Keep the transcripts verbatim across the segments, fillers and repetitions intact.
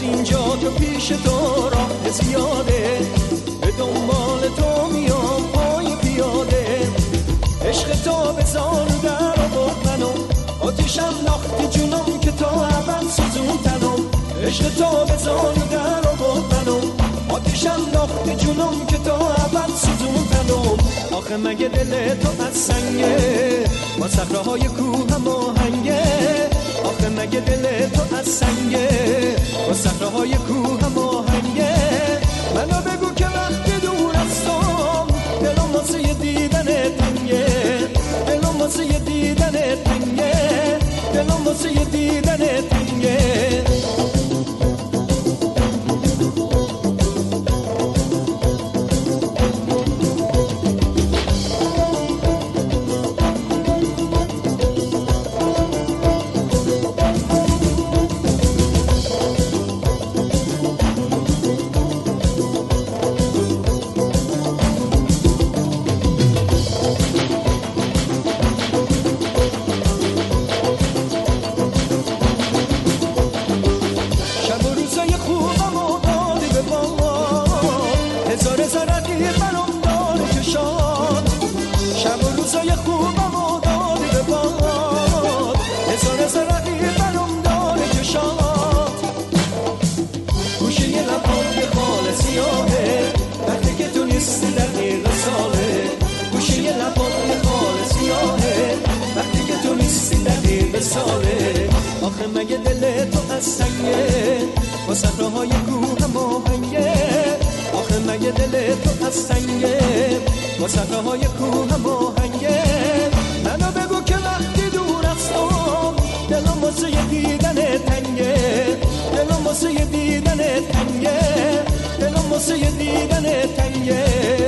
اینجا تا پیش تو راه زیاده، به دنبال تو میام پای پیاده. عشق تو به زانو در آورد منو، آتیشم ناخت جونم که تا ابد سوزون تنم. عشق تو به زانو در آورد منو، آتیشم ناخت جونم که تا ابد سوزون تنم. آخه مگه دل تو از سنگه، با صخره‌های کوه هم آهنگه. آخه مگه دل تو از سنگه، با صخره‌های کوه هم آهنگه. منو بگو که وقتی دور هستم، دلم واسه دیدن تنگه. دلم واسه دیدن تنگه، دلم واسه دیدن تنگه. آخه مگه دل تو از سنگه، با صخره‌های کوه هم آهنگه. آخه مگه دل تو از سنگه، با صخره‌های کوه هم آهنگه. منو بگو که وقتی دور هستم، دلم واسه دیدن تنگه. دلم واسه دیدن تنگه، دلم واسه دیدن تنگه.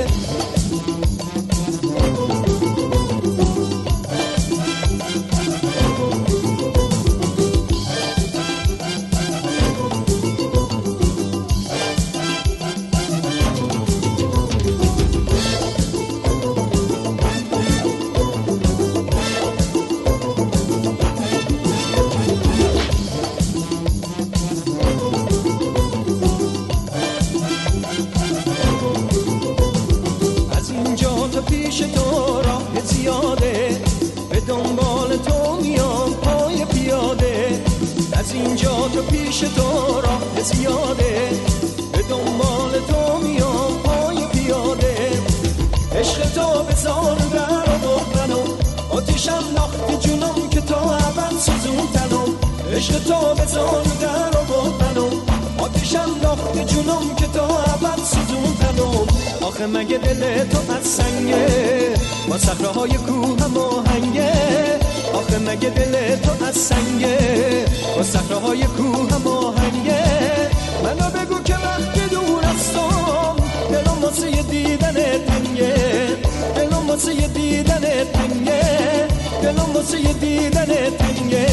پیش تو راه زیاده، به دنبال تو میام پای پیاده. از اینجا تا پیش تو راه زیاده، به دنبال تو میام پای پیاده. عشق تو به زانو در آورد منو، آتیشم ناخت جونم که تا ابد سوزون تنم. عشق تو به زانو در آورد منو، آتیشم ناخت جونم که تا ابد سوزون تنم. آخه مگه دل تو از سنگه، با صخره‌های کوه هم آهنگه. آخه مگه دل تو از سنگه، با صخره‌های کوه هم آهنگه. منو بگو که وقتی دور هستم، دلم واسه دیدن تنگه. دلم واسه دیدن تنگه، دلم واسه دیدن تنگه.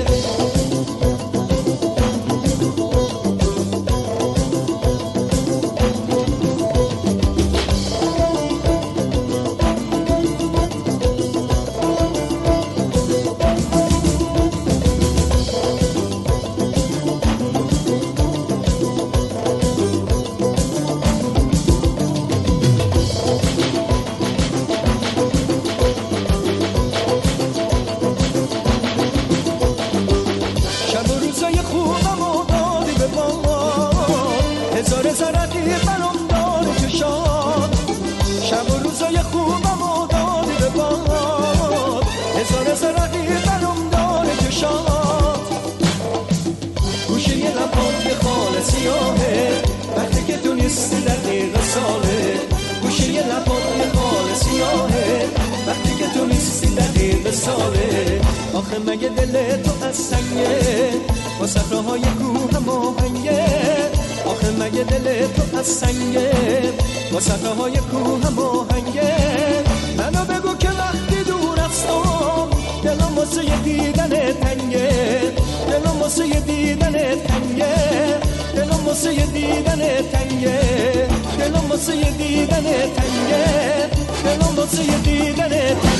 وقتی که تو نیستی دقیقه ساله، گوشه یه لبات خال سیاهه. وقتی که تو نیستی دقیقه ساله. آخه مگه دل تو از سنگه، با صخره‌های کوه هم آهنگه. آخه مگه دل تو از سنگه، با صخره‌های کوه هم آهنگه. منو بگو که وقتی دور هستم، دلم واسه دیدن تنگه. دلم واسه دیدن تنگه، دلم واسه دیدن تنگه. دلم واسه دیدن تنگه، دلم واسه دیدن تنگه.